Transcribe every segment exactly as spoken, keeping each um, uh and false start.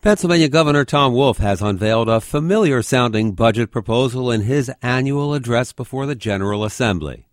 Pennsylvania Governor Tom Wolf has unveiled a familiar-sounding budget proposal in his annual address before the General Assembly.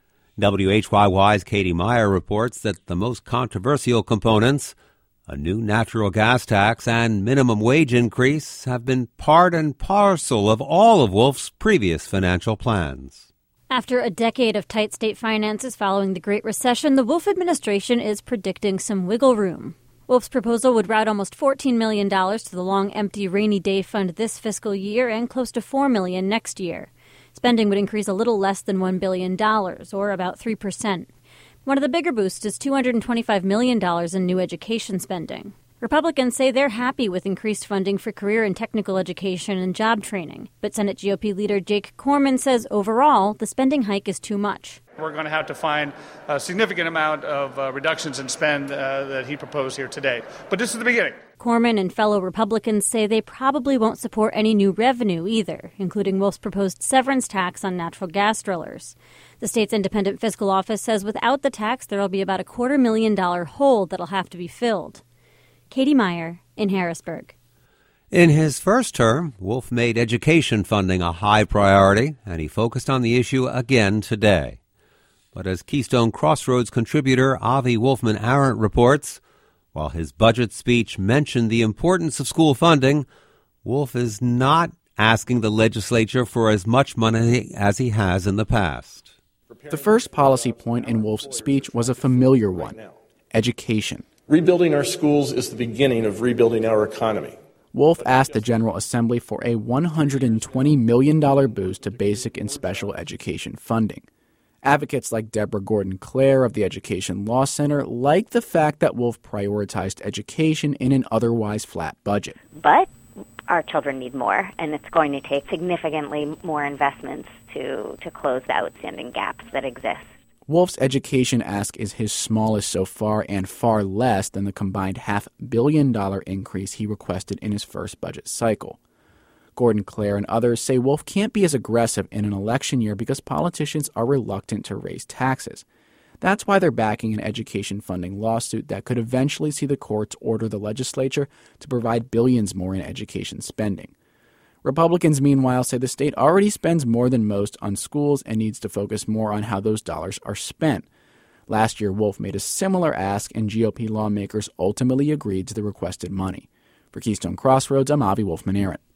W H Y Y's Katie Meyer reports that the most controversial components, a new natural gas tax and minimum wage increase, have been part and parcel of all of Wolf's previous financial plans. After a decade of tight state finances following the Great Recession, the Wolf administration is predicting some wiggle room. Wolf's proposal would route almost fourteen million dollars to the long empty rainy day fund this fiscal year and close to four million dollars next year. Spending would increase a little less than one billion dollars, or about three percent. One of the bigger boosts is two hundred twenty-five million dollars in new education spending. Republicans say they're happy with increased funding for career and technical education and job training. But Senate G O P leader Jake Corman says overall, the spending hike is too much. We're going to have to find a significant amount of uh, reductions in spend uh, that he proposed here today. But this is the beginning. Corman and fellow Republicans say they probably won't support any new revenue either, including Wolf's proposed severance tax on natural gas drillers. The state's independent fiscal office says without the tax, there will be about a quarter million dollar hole that'll have to be filled. Katie Meyer in Harrisburg. In his first term, Wolf made education funding a high priority, and he focused on the issue again today. But as Keystone Crossroads contributor Avi Wolfman-Arent reports, while his budget speech mentioned the importance of school funding, Wolf is not asking the legislature for as much money as he has in the past. The first policy point in Wolf's speech was a familiar one: education. Rebuilding our schools is the beginning of rebuilding our economy. Wolf asked the General Assembly for a one hundred twenty million dollars boost to basic and special education funding. Advocates like Deborah Gordon-Clare of the Education Law Center like the fact that Wolf prioritized education in an otherwise flat budget. But our children need more, and it's going to take significantly more investments to, to close the outstanding gaps that exist. Wolf's education ask is his smallest so far and far less than the combined half billion dollar increase he requested in his first budget cycle. Gordon-Clare and others say Wolf can't be as aggressive in an election year because politicians are reluctant to raise taxes. That's why they're backing an education funding lawsuit that could eventually see the courts order the legislature to provide billions more in education spending. Republicans, meanwhile, say the state already spends more than most on schools and needs to focus more on how those dollars are spent. Last year, Wolf made a similar ask, and G O P lawmakers ultimately agreed to the requested money. For Keystone Crossroads, I'm Avi Wolfman-Arent.